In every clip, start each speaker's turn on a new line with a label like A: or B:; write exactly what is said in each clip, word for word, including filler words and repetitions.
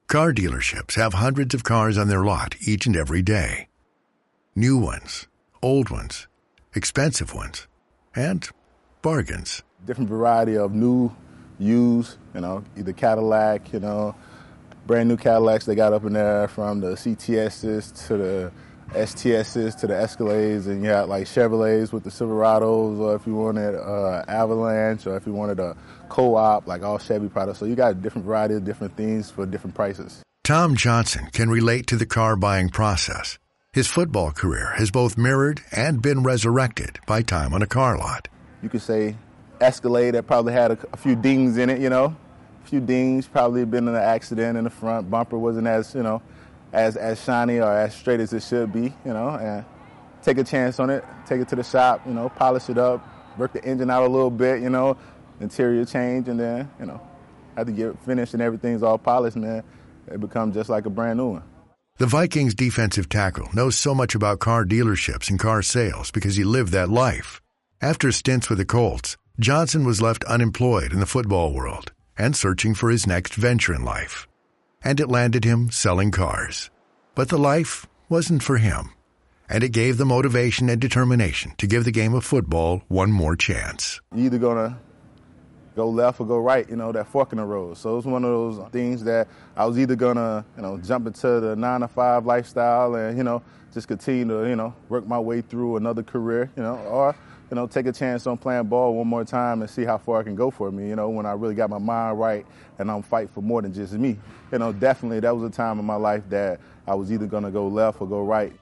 A: Car dealerships have hundreds of cars on their lot each and every day. New ones, old ones, expensive ones, and bargains.
B: Different variety of new, used, you know, either Cadillac, you know, brand new Cadillacs they got up in there, from the C T S's to the S T S's to the Escalades, and you got like Chevrolets with the Silverados, or if you wanted uh, Avalanche, or if you wanted a Co-op, like all Chevy products. So you got a different variety of different things for different prices.
A: Tom Johnson can relate to the car buying process. His football career has both mirrored and been resurrected by time on a car lot.
B: You could say Escalade that probably had a, a few dings in it, you know, a few dings, probably been in an accident in the front. Bumper wasn't as, you know, as as shiny or as straight as it should be, you know, and take a chance on it, take it to the shop, you know, polish it up, work the engine out a little bit, you know, interior change, and then, you know, after you get finished and everything's all polished, man, it becomes just like a brand new one.
A: The Vikings defensive tackle knows so much about car dealerships and car sales because he lived that life. After stints with the Colts, Johnson was left unemployed in the football world and searching for his next venture in life. And it landed him selling cars. But the life wasn't for him, and it gave the motivation and determination to give the game of football one more chance.
B: You're either going to go left or go right, you know, that fork in the road. So it was one of those things that I was either going to, you know, jump into the nine to five lifestyle and, you know, just continue to, you know, work my way through another career, you know, or, you know, take a chance on playing ball one more time and see how far I can go for me, you know, when I really got my mind right and I'm fighting for more than just me. You know, definitely that was a time in my life that I was either going to go left or go right.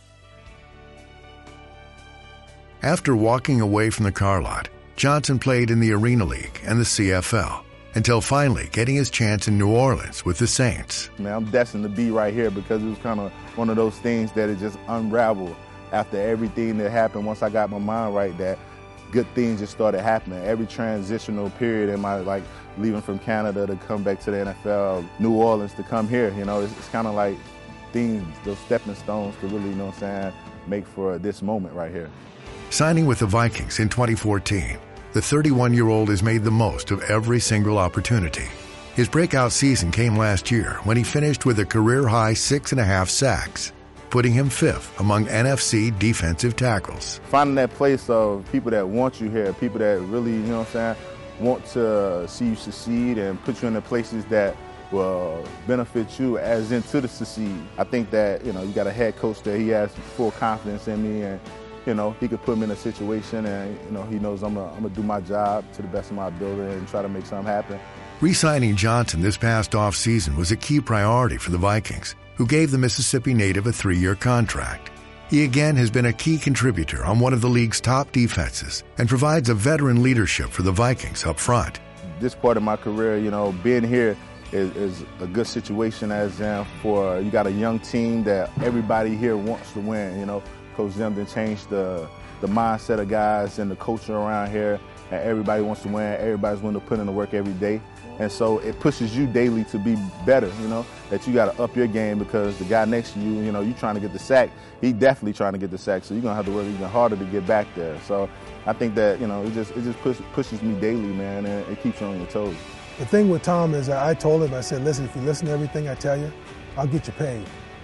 A: After walking away from the car lot, Johnson played in the Arena League and the C F L until finally getting his chance in New Orleans with the Saints.
B: Man, I'm destined to be right here because it was kind of one of those things that it just unraveled after everything that happened. Once I got my mind right, that good things just started happening. Every transitional period in my, like, leaving from Canada to come back to the N F L, New Orleans to come here, you know, it's, it's kind of like things, those stepping stones to really, you know what I'm saying, make for this moment right here.
A: Signing with the Vikings in twenty fourteen, the thirty-one-year-old has made the most of every single opportunity. His breakout season came last year when he finished with a career-high six and a half sacks, putting him fifth among N F C defensive tackles.
B: Finding that place of people that want you here, people that really, you know what I'm saying, want to see you succeed and put you in the places that will benefit you as into the succeed. I think that, you know, you got a head coach that he has full confidence in me, and you know, he could put me in a situation and, you know, he knows I'm going to do my job to the best of my ability and try to make something happen.
A: Re-signing Johnson this past offseason was a key priority for the Vikings, who gave the Mississippi native a three-year contract. He again has been a key contributor on one of the league's top defenses and provides a veteran leadership for the Vikings up front.
B: This part of my career, you know, being here is, is a good situation as in for, you got a young team that everybody here wants to win, you know. Coach Zemden changed the, the mindset of guys and the culture around here, and everybody wants to win. Everybody's willing to put in the work every day. And so it pushes you daily to be better, you know, that you got to up your game because the guy next to you, you know, you trying to get the sack. He definitely trying to get the sack, so you're going to have to work even harder to get back there. So I think that, you know, it just it just push, pushes me daily, man, and it keeps you on your toes.
C: The thing with Tom is I told him, I said, listen, if you listen to everything I tell you, I'll get you paid.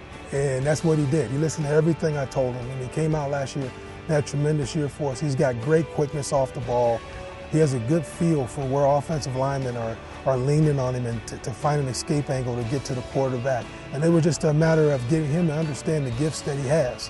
C: And that's what he did. He listened to everything I told him. And he came out last year, had a tremendous year for us. He's got great quickness off the ball. He has a good feel for where offensive linemen are, are leaning on him and to, to find an escape angle to get to the quarterback. And it was just a matter of getting him to understand the gifts that he has.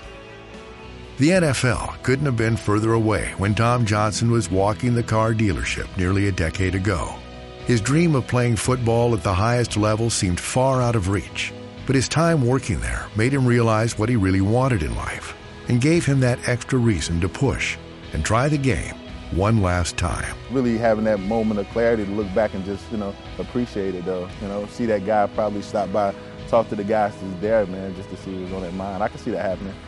A: The N F L couldn't have been further away when Tom Johnson was walking the car dealership nearly a decade ago. His dream of playing football at the highest level seemed far out of reach. But his time working there made him realize what he really wanted in life and gave him that extra reason to push and try the game one last time.
B: Really having that moment of clarity to look back and just, you know, appreciate it, though. You know, see that guy probably stop by, talk to the guys that's there, man, just to see what's on their mind. I can see that happening.